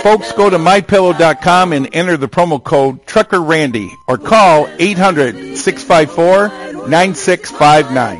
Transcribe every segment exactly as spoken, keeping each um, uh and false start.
Folks, go to my pillow dot com and enter the promo code Trucker Randy or call eight hundred, six five four, nine six five nine.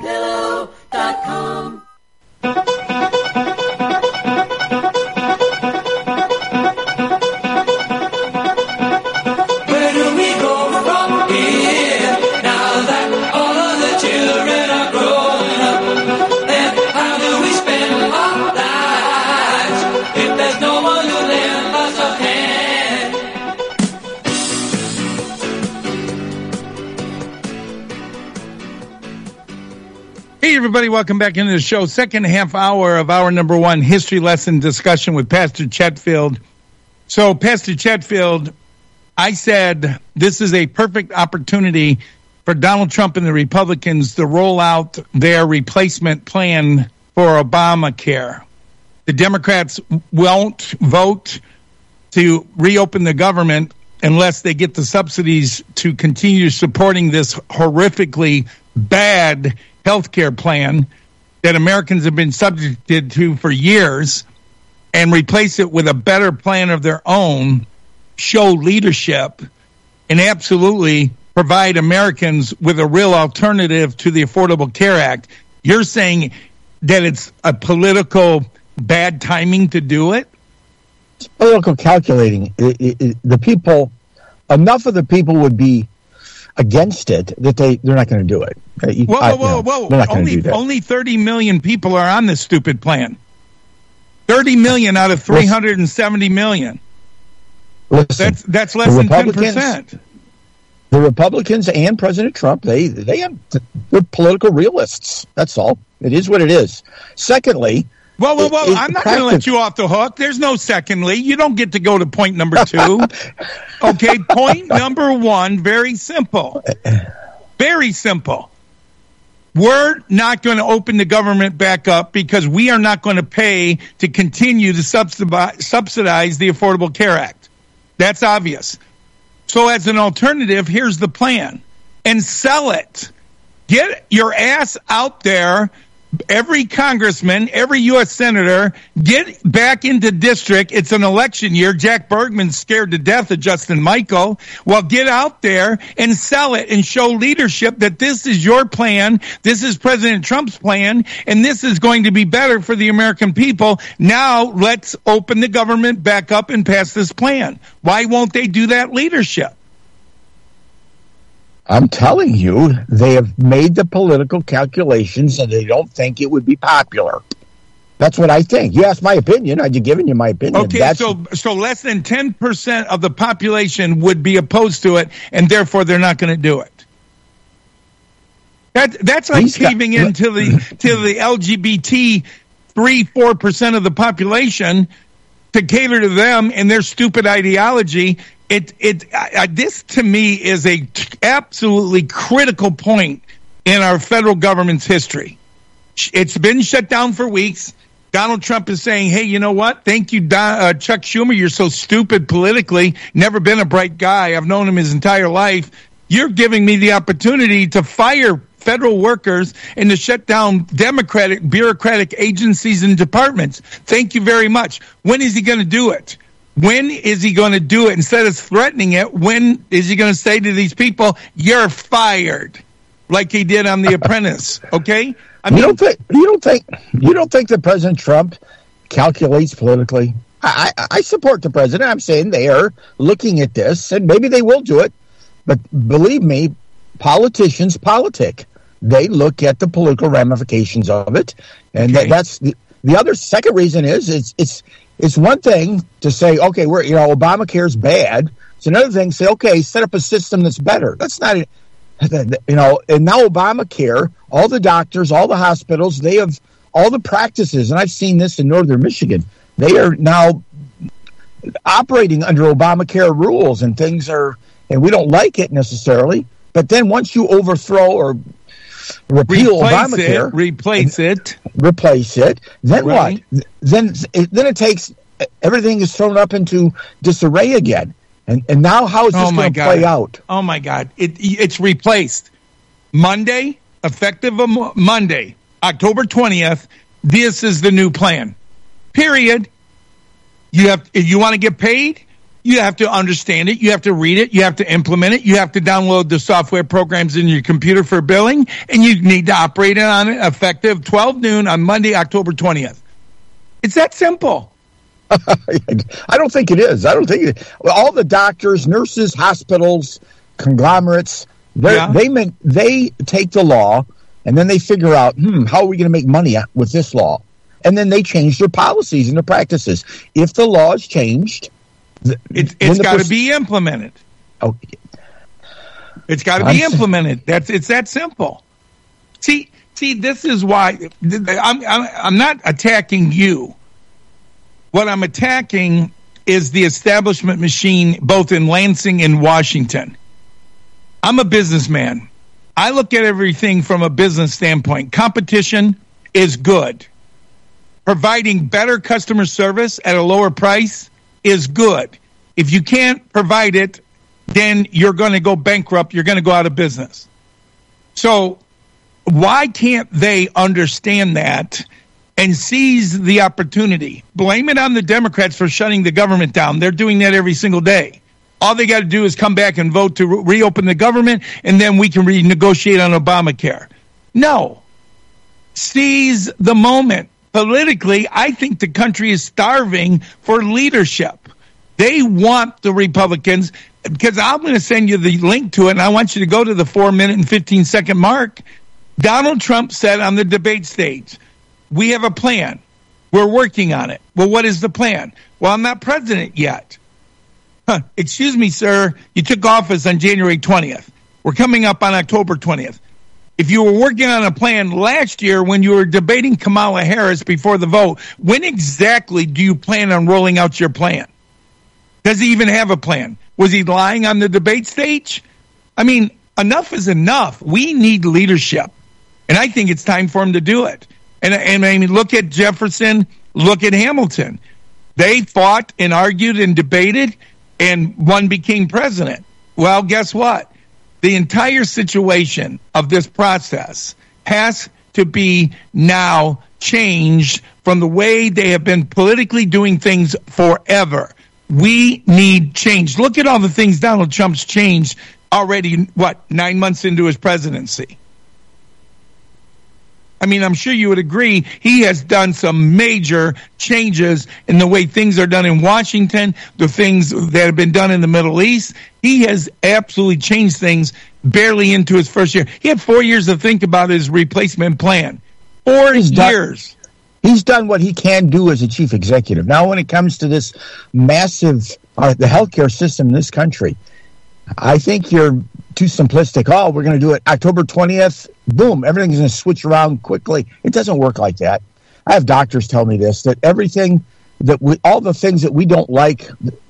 Hey, everybody, welcome back into the show. Second half hour of our number one history lesson discussion with Pastor Chetfield. So, Pastor Chetfield, I said this is a perfect opportunity for Donald Trump and the Republicans to roll out their replacement plan for Obamacare. The Democrats won't vote to reopen the government unless they get the subsidies to continue supporting this horrifically bad healthcare plan that Americans have been subjected to for years, and replace it with a better plan of their own, show leadership, and absolutely provide Americans with a real alternative to the Affordable Care Act. You're saying that it's a political bad timing to do it? It's political calculating. It, it, it, the people, enough of the people would be against it that they, they're not going to do it. You, whoa, I, whoa, you know, whoa, whoa. Only, only thirty million people are on this stupid plan. thirty million out of three hundred seventy million. Listen, that's that's less than ten percent. The Republicans and President Trump, they, they have, they're political realists. That's all. It is what it is. Secondly, Whoa, whoa, whoa. It, I'm not going to let you off the hook. There's no secondly. You don't get to go to point number two. Okay, point number one, very simple. Very simple. We're not going to open the government back up because we are not going to pay to continue to subsidize, subsidize the Affordable Care Act. That's obvious. So as an alternative, here's the plan. And sell it. Get your ass out there. Every congressman, every U S senator, get back into district. It's an election year. Jack Bergman's scared to death of Justin Michael. Well, get out there and sell it and show leadership that this is your plan. This is President Trump's plan, and this is going to be better for the American people. Now let's open the government back up and pass this plan. Why won't they do that leadership? I'm telling you, they have made the political calculations and they don't think it would be popular. That's what I think. You asked my opinion. I've given you my opinion. Okay, That's, so so less than ten percent of the population would be opposed to it, and therefore they're not going to do it. That That's like caving into the, to the L G B T three, four percent of the population to cater to them and their stupid ideology. It it uh, this to me is a t- absolutely critical point in our federal government's history. It's been shut down for weeks. Donald Trump is saying, "Hey, you know what? Thank you, Don, uh, Chuck Schumer. You're so stupid politically. Never been a bright guy. I've known him his entire life. You're giving me the opportunity to fire federal workers and to shut down Democratic bureaucratic agencies and departments. Thank you very much." When is he going to do it? When is he going to do it? Instead of threatening it, when is he going to say to these people, "You're fired," like he did on The Apprentice? Okay, I mean, you don't think you don't think you don't think that President Trump calculates politically? I, I, I support the president. I'm saying they are looking at this, and maybe they will do it. But believe me, politicians politic. They look at the political ramifications of it, and okay. that, that's the the other second reason is it's it's. It's one thing to say, okay, we're you know Obamacare's bad. It's another thing to say, okay, set up a system that's better. That's not, you know. And now Obamacare, all the doctors, all the hospitals, they have all the practices, and I've seen this in northern Michigan. They are now operating under Obamacare rules, and things are, and we don't like it necessarily. But then once you overthrow or repeal replace Obamacare, it, replace it, replace it. Then right. what? Then then it takes everything is thrown up into disarray again. And and now how is this oh going to play out? Oh my God! It it's replaced Monday, effective Monday, October twentieth. This is the new plan. Period. You have, if you want to get paid, you have to understand it. You have to read it. You have to implement it. You have to download the software programs in your computer for billing, and you need to operate it on it effective twelve noon on Monday, October twentieth. It's that simple. I don't think it is. I don't think it, all the doctors, nurses, hospitals, conglomerates, yeah. they meant, they take the law and then they figure out, hmm, how are we going to make money with this law? And then they change their policies and their practices. If the law is changed, It's, it's got to pers- be implemented. Oh, it's got to be implemented. That's it's that simple. See, see, this is why I'm, I'm I'm not attacking you. What I'm attacking is the establishment machine, both in Lansing and Washington. I'm a businessman. I look at everything from a business standpoint. Competition is good. Providing better customer service at a lower price is good. If you can't provide it, then you're going to go bankrupt. You're going to go out of business. So why can't they understand that and seize the opportunity? Blame it on the Democrats for shutting the government down. They're doing that every single day. All they got to do is come back and vote to re- reopen the government, and then we can renegotiate on Obamacare. No. Seize the moment. Politically, I think the country is starving for leadership. They want the Republicans, because I'm going to send you the link to it, and I want you to go to the four minute and fifteen second mark. Donald Trump said on the debate stage, we have a plan. We're working on it. Well, what is the plan? Well, I'm not president yet. Huh. Excuse me, sir. You took office on January twentieth. We're coming up on October twentieth. If you were working on a plan last year when you were debating Kamala Harris before the vote, when exactly do you plan on rolling out your plan? Does he even have a plan? Was he lying on the debate stage? I mean, enough is enough. We need leadership. And I think it's time for him to do it. And, and I mean, look at Jefferson, look at Hamilton. They fought and argued and debated, and one became president. Well, guess what? The entire situation of this process has to be now changed from the way they have been politically doing things forever. We need change. Look at all the things Donald Trump's changed already, what, nine months into his presidency. I mean, I'm sure you would agree he has done some major changes in the way things are done in Washington, the things that have been done in the Middle East. He has absolutely changed things barely into his first year. He had four years to think about his replacement plan. Four he's years. Done, he's done what he can do as a chief executive. Now, when it comes to this massive, uh, the healthcare system in this country, I think you're too simplistic. Oh, we're going to do it October twentieth. Boom, everything's going to switch around quickly. It doesn't work like that. I have doctors tell me this, that everything that we, all the things that we don't like,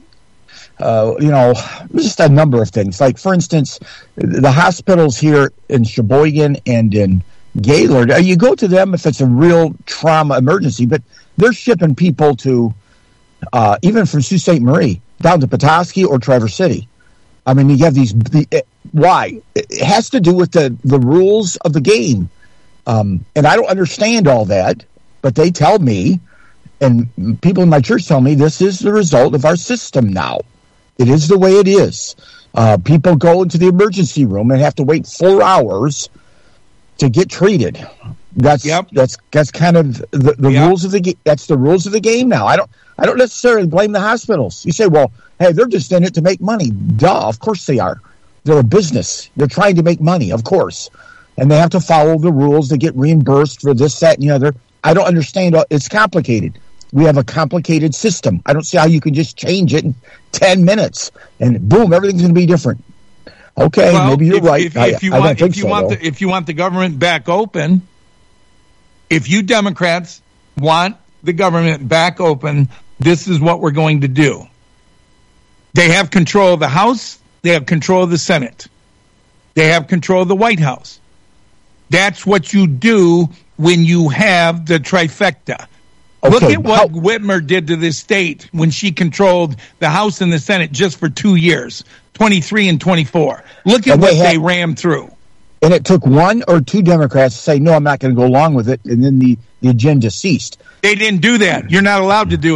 uh, you know, just a number of things. Like, for instance, the hospitals here in Sheboygan and in Gaylord, you go to them if it's a real trauma emergency, but they're shipping people to, uh, even from Sault Ste. Marie, down to Petoskey or Traverse City. I mean, you have these, the, why? It has to do with the, the rules of the game. Um, and I don't understand all that, but they tell me, and people in my church tell me, this is the result of our system now. It is the way it is. Uh, people go into the emergency room and have to wait four hours to get treated. That's yep. that's that's kind of the, the yep. rules of the game. That's the rules of the game now. I don't I don't necessarily blame the hospitals. You say, well, hey, they're just in it to make money. Duh, of course they are. They're a business. They're trying to make money, of course. And they have to follow the rules to get reimbursed for this, that, and the other. I don't understand. It's complicated. We have a complicated system. I don't see how you can just change it in ten minutes and boom, everything's going to be different. Okay, well, maybe you're if, right. If, if you I, want, I don't think if you so, want the, if you want the government back open, if you Democrats want the government back open, this is what we're going to do. They have control of the House. They have control of the Senate. They have control of the White House. That's what you do when you have the trifecta. Okay, Look at what how- Whitmer did to this state when she controlled the House and the Senate just for two years, twenty-three and twenty-four. Look at and what they, had, they rammed through. And it took one or two Democrats to say, no, I'm not going to go along with it, and then the, the agenda ceased. They didn't do that. You're not allowed to do it.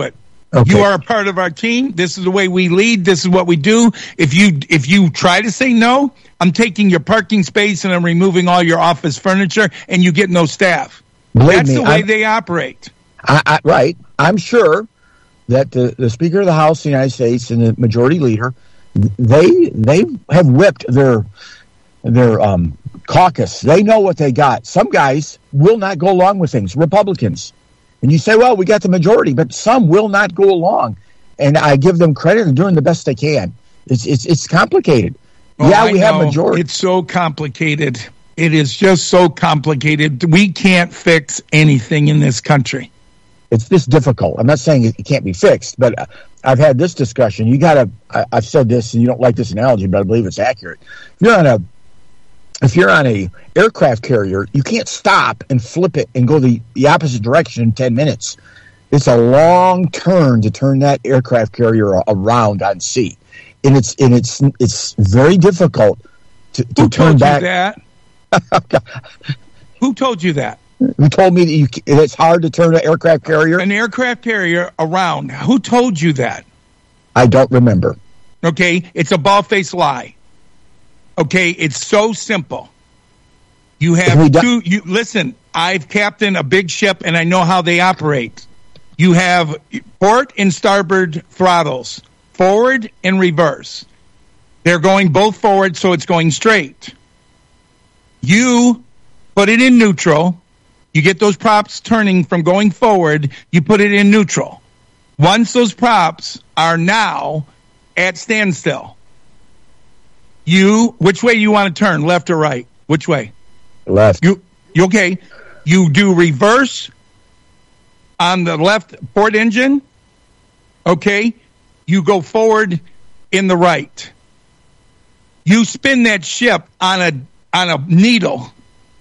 Okay. You are a part of our team. This is the way we lead. This is what we do. If you if you try to say no, I'm taking your parking space and I'm removing all your office furniture, and you get no staff. Believe That's me, the way I'm- they operate. I, I, right. I'm sure that the, the Speaker of the House of the United States and the Majority Leader, they they have whipped their their um, caucus. They know what they got. Some guys will not go along with things. Republicans. And you say, well, we got the majority, but some will not go along. And I give them credit for doing the best they can. It's it's it's complicated. Oh, yeah, I we have know. majority. It's so complicated. It is just so complicated. We can't fix anything in this country. It's this difficult. I'm not saying it can't be fixed, but I've had this discussion. You got to. I've said this, and you don't like this analogy, but I believe it's accurate. If you're on a, if you're on a aircraft carrier, you can't stop and flip it and go the, the opposite direction in ten minutes. It's a long turn to turn that aircraft carrier around on sea, and it's and it's it's very difficult to, to Who turn told back. you that? Who told you that? Who told me that you, it's hard to turn an aircraft carrier? An aircraft carrier around. Who told you that? I don't remember. Okay, it's a bald-faced lie. Okay, it's so simple. You have We do- two. You listen. I've captained a big ship, and I know how they operate. You have port and starboard throttles, forward and reverse. They're going both forward, so it's going straight. You put it in neutral. You get those props turning from going forward. You put it in neutral. Once those props are now at standstill, you which way you want to turn, left or right? Which way? Left. You you okay? You do reverse on the left port engine. Okay, you go forward in the right. You spin that ship on a on a needle.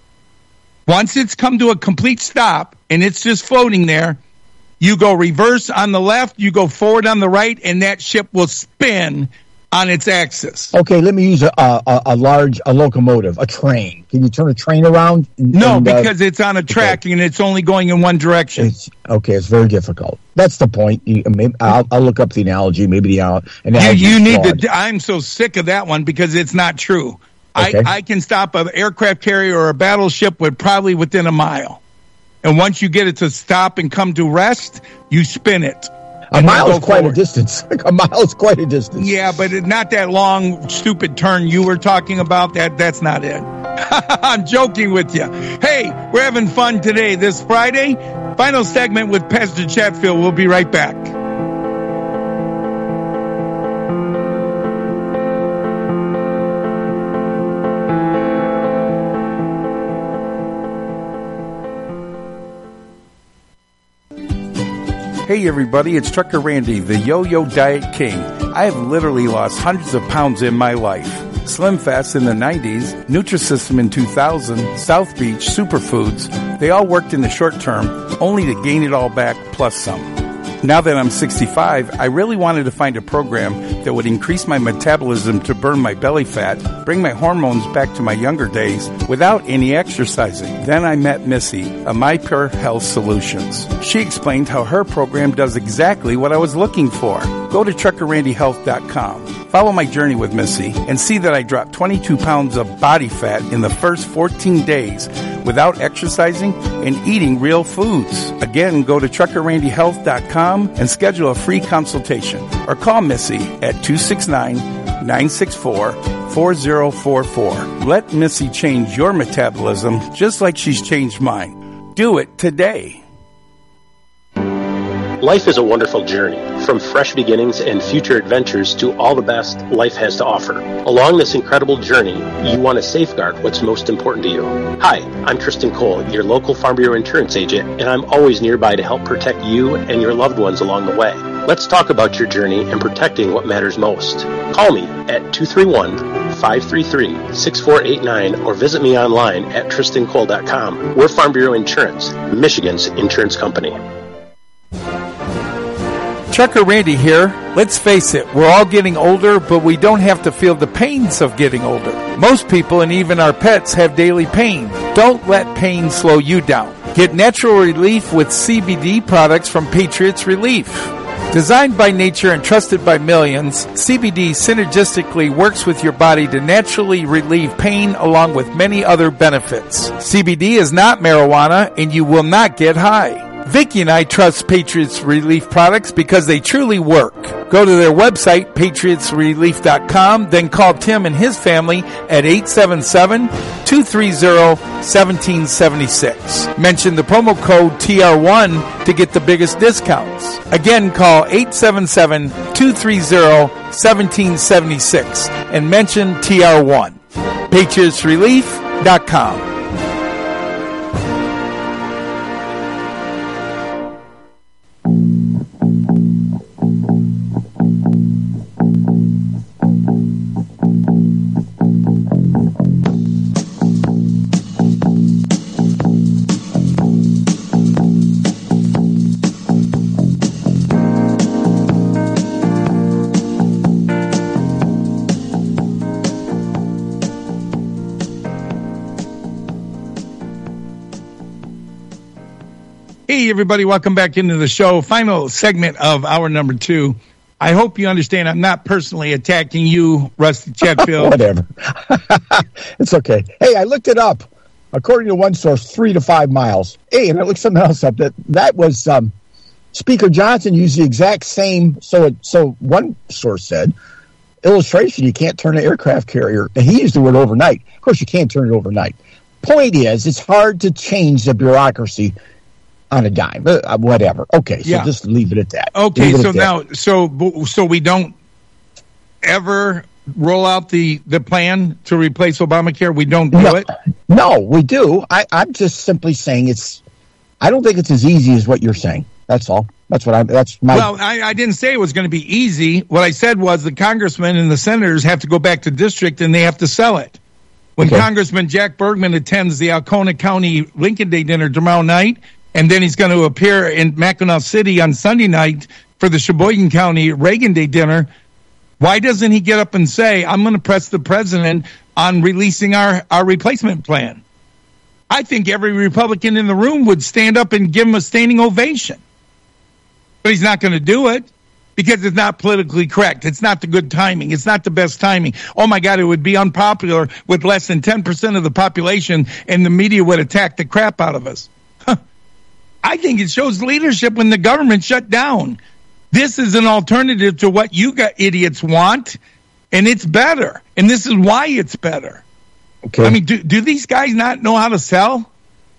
Once it's come to a complete stop and it's just floating there, you go reverse on the left, you go forward on the right, and that ship will spin on its axis. Okay, let me use a, a, a large a locomotive, a train. Can you turn a train around? And, No, and, uh, because it's on a track and it's only going in one direction. it's, okay, it's very difficult. That's the point. You, maybe, I'll, I'll look up the analogy. Maybe the uh, You, analogy. you is need flawed. to. I'm so sick of that one because it's not true. Okay. I, I can stop an aircraft carrier or a battleship with probably within a mile, and once you get it to stop and come to rest, you spin it. A and mile then is go quite forward. a distance. A mile is quite a distance. Yeah, but it, not that long, stupid turn you were talking about. That that's not it. I'm joking with you. Hey, we're having fun today. This Friday, final segment with Pastor Chatfield. We'll be right back. Hey everybody, it's Trucker Randy, the Yo-Yo Diet King. I have literally lost hundreds of pounds in my life. Slim Fast in the nineties, Nutrisystem in two thousand, South Beach, Superfoods, they all worked in the short term, only to gain it all back plus some. Now that I'm sixty-five, I really wanted to find a program that would increase my metabolism to burn my belly fat, bring my hormones back to my younger days without any exercising. Then I met Missy of MyPure Health Solutions. She explained how her program does exactly what I was looking for. Go to trucker randy health dot com. Follow my journey with Missy and see that I dropped twenty-two pounds of body fat in the first fourteen days without exercising and eating real foods. Again, go to trucker randy health dot com and schedule a free consultation or call Missy at two six nine, nine six four, four zero four four. Let Missy change your metabolism just like she's changed mine. Do it today. Life is a wonderful journey, from fresh beginnings and future adventures to all the best life has to offer. Along this incredible journey, you want to safeguard what's most important to you. Hi, I'm Tristan Cole, your local Farm Bureau insurance agent, and I'm always nearby to help protect you and your loved ones along the way. Let's talk about your journey and protecting what matters most. Call me at two three one, five three three, six four eight nine or visit me online at tristan cole dot com. We're Farm Bureau Insurance, Michigan's insurance company. Trucker Randy here. Let's face it, we're all getting older, but we don't have to feel the pains of getting older. Most people and even our pets have daily pain. Don't let pain slow you down. Get natural relief with C B D products from Patriots Relief. Designed by nature and trusted by millions, C B D synergistically works with your body to naturally relieve pain along with many other benefits. C B D is not marijuana and you will not get high. Vicki and I trust Patriots Relief products because they truly work. Go to their website, patriots relief dot com, then call Tim and his family at eight seven seven, two three zero, one seven seven six. Mention the promo code T R one to get the biggest discounts. Again, call eight seven seven, two three zero, one seven seven six and mention T R one. patriots relief dot com. Hey, everybody, welcome back into the show. Final segment of hour number two. I hope you understand I'm not personally attacking you, Rusty Chatfield. Whatever. It's okay. Hey, I looked it up. According to one source, three to five miles. Hey, and I looked something else up. That that was um, Speaker Johnson used the exact same. So, it, so one source said, illustration, you can't turn an aircraft carrier. And he used the word overnight. Of course, you can't turn it overnight. Point is, it's hard to change the bureaucracy on a dime, uh, whatever. Okay, so yeah. Just leave it at that. Okay, so now, so so we don't ever roll out the, the plan to replace Obamacare? We don't do no, it? No, we do. I, I'm just simply saying it's, I don't think it's as easy as what you're saying. That's all. That's what I'm, that's my. Well, I, I didn't say it was going to be easy. What I said was the congressmen and the senators have to go back to district and they have to sell it. When okay. Congressman Jack Bergman attends the Alcona County Lincoln Day dinner tomorrow night, and then he's going to appear in Mackinac City on Sunday night for the Sheboygan County Reagan Day dinner, why doesn't he get up and say, I'm going to press the president on releasing our, our replacement plan? I think every Republican in the room would stand up and give him a standing ovation. But he's not going to do it because it's not politically correct. It's not the good timing. It's not the best timing. Oh, my God, it would be unpopular with less than ten percent of the population, and the media would attack the crap out of us. I think it shows leadership when the government shut down. This is an alternative to what you got idiots want, and it's better. And this is why it's better. Okay. I mean, do, do these guys not know how to sell?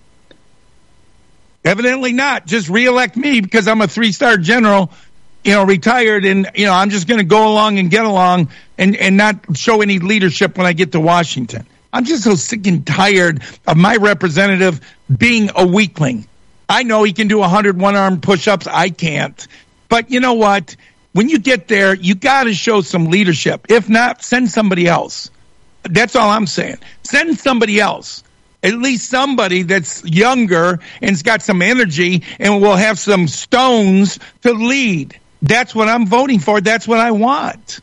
Evidently not. Just reelect me because I'm a three-star general, you know, retired, and, you know, I'm just going to go along and get along and, and not show any leadership when I get to Washington. I'm just so sick and tired of my representative being a weakling. I know he can do one hundred one-arm push-ups. I can't. But you know what? When you get there, you got to show some leadership. If not, send somebody else. That's all I'm saying. Send somebody else. At least somebody that's younger and's got some energy and will have some stones to lead. That's what I'm voting for. That's what I want.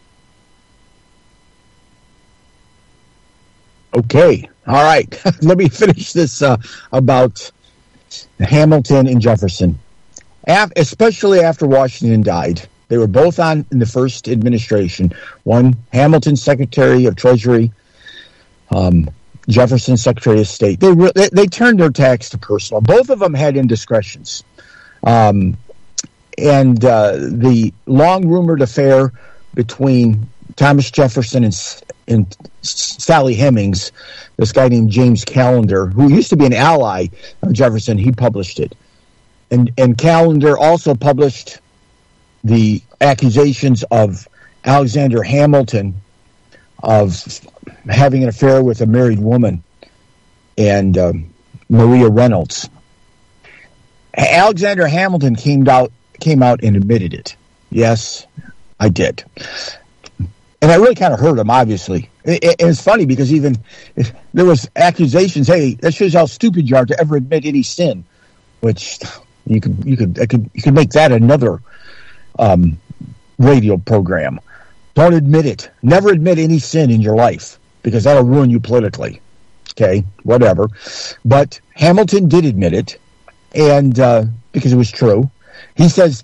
Okay. All right. Let me finish this uh, about Hamilton and Jefferson. Af- especially after Washington died. They were both on in the first administration. One, Hamilton, Secretary of Treasury, um, Jefferson, Secretary of State. They, re- they they turned their attacks to personal. Both of them had indiscretions. Um, and uh, the long-rumored affair between Thomas Jefferson and, and Sally Hemings, this guy named James Callender, who used to be an ally of Jefferson, he published it. And, and Callender also published the accusations of Alexander Hamilton of having an affair with a married woman and um, Maria Reynolds. Alexander Hamilton came out came out and admitted it. Yes, I did. And I really kind of hurt him, obviously. And it's funny because even if there was accusations, hey, that shows how stupid you are to ever admit any sin, which you could you could I could you could make that another um, radio program. Don't admit it. Never admit any sin in your life because that'll ruin you politically. Okay, whatever. But Hamilton did admit it, and uh, because it was true. He says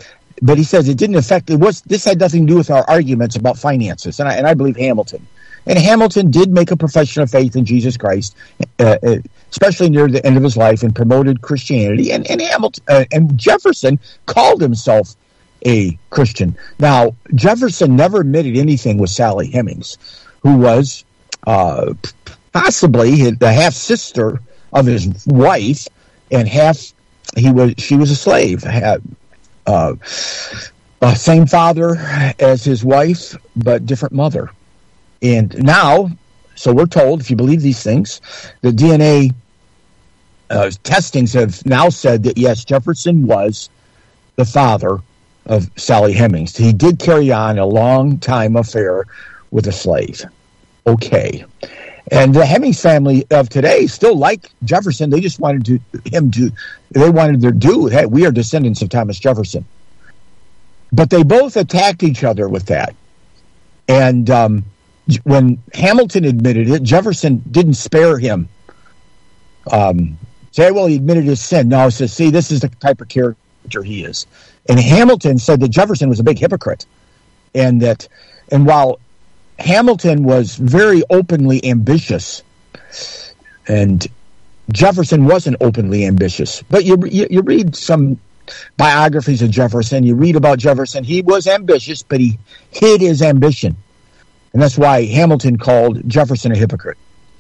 but he says it didn't affect, it was, this had nothing to do with our arguments about finances. And I, and I believe Hamilton. And Hamilton did make a profession of faith in Jesus Christ, uh, especially near the end of his life, and promoted Christianity. And, and Hamilton, uh, and Jefferson called himself a Christian. Now, Jefferson never admitted anything with Sally Hemings, who was uh, possibly the half sister of his wife, and half he was she was a slave. Had, uh, uh, same father as his wife, but different mother. And now, so we're told, if you believe these things, the D N A uh, testings have now said that yes, Jefferson was the father of Sally Hemings. He did carry on a long time affair with a slave. Okay. And the Hemings family of today still like Jefferson. They just wanted to him to, they wanted their due. Hey, we are descendants of Thomas Jefferson. But they both attacked each other with that. And um, when Hamilton admitted it, Jefferson didn't spare him. Um, say, well, he admitted his sin. No, he says, see, this is the type of character he is. And Hamilton said that Jefferson was a big hypocrite. And that, and while Hamilton was very openly ambitious, and Jefferson wasn't openly ambitious. But you, you you read some biographies of Jefferson, you read about Jefferson, he was ambitious, but he hid his ambition. And that's why Hamilton called Jefferson a hypocrite.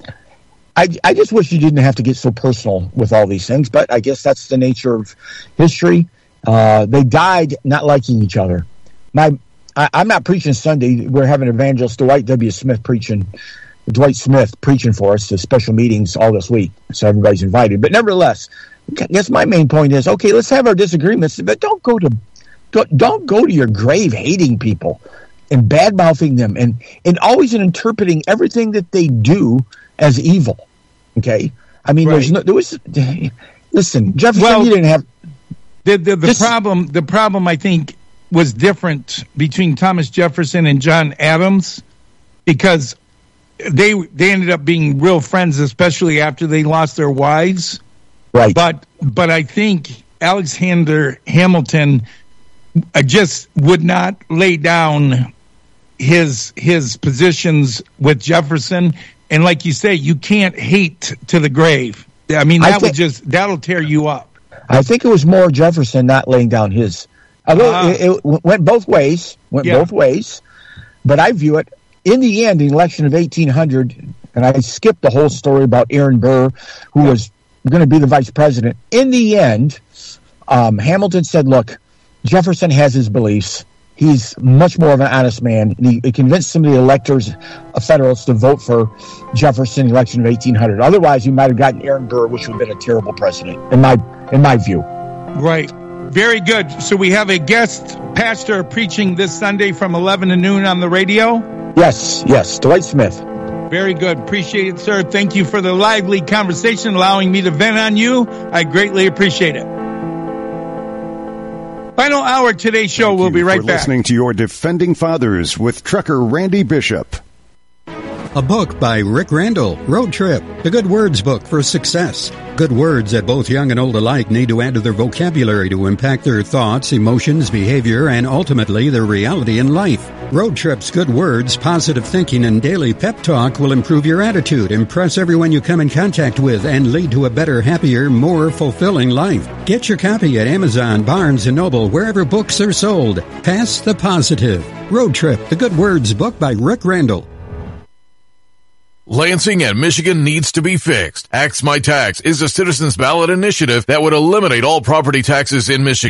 I, I just wish you didn't have to get so personal with all these things, but I guess that's the nature of history. Uh, they died not liking each other. My, I, I'm not preaching Sunday. We're having evangelist Dwight W. Smith preaching, Dwight Smith preaching for us to special meetings all this week, so everybody's invited. But nevertheless, I guess my main point is, okay, let's have our disagreements, but don't go to don't, don't go to your grave hating people and bad-mouthing them, and, and always interpreting everything that they do as evil. Okay? I mean, right. there's no, there was, listen, Jefferson, well, you didn't have... The, the, the, problem, the problem, I think, was different between Thomas Jefferson and John Adams, because they they ended up being real friends, especially after they lost their wives. Right. But, but I think Alexander Hamilton just would not lay down his his positions with Jefferson, and like you say, you can't hate to the grave. I mean, that I think, would just that'll tear you up. I think it was more Jefferson not laying down his. Although uh, it, it went both ways, went yeah. both ways, but I view it in the end, the election of eighteen hundred, and I skipped the whole story about Aaron Burr, who yeah. was going to be the vice president. In the end, um, Hamilton said, "Look, Jefferson has his beliefs. He's much more of an honest man." He, he convinced some of the electors, uh, Federalists, to vote for Jefferson in the election of eighteen hundred. Otherwise, you might have gotten Aaron Burr, which would have been a terrible president, in my in my view. Right. Very good. So we have a guest pastor preaching this Sunday from eleven to noon on the radio? Yes, yes. Dwight Smith. Very good. Appreciate it, sir. Thank you for the lively conversation, allowing me to vent on you. I greatly appreciate it. Final hour today's show. Thank we'll be right for back. Listening to your Defending Fathers with trucker Randy Bishop. A book by Rick Randall, Road Trip, the Good Words book for success. Good words that both young and old alike need to add to their vocabulary to impact their thoughts, emotions, behavior, and ultimately their reality in life. Road Trip's Good Words, positive thinking, and daily pep talk will improve your attitude, impress everyone you come in contact with, and lead to a better, happier, more fulfilling life. Get your copy at Amazon, Barnes and Noble, wherever books are sold. Pass the positive. Road Trip, the Good Words book by Rick Randall. Lansing and Michigan needs to be fixed. Axe My Tax is a citizens ballot initiative that would eliminate all property taxes in Michigan.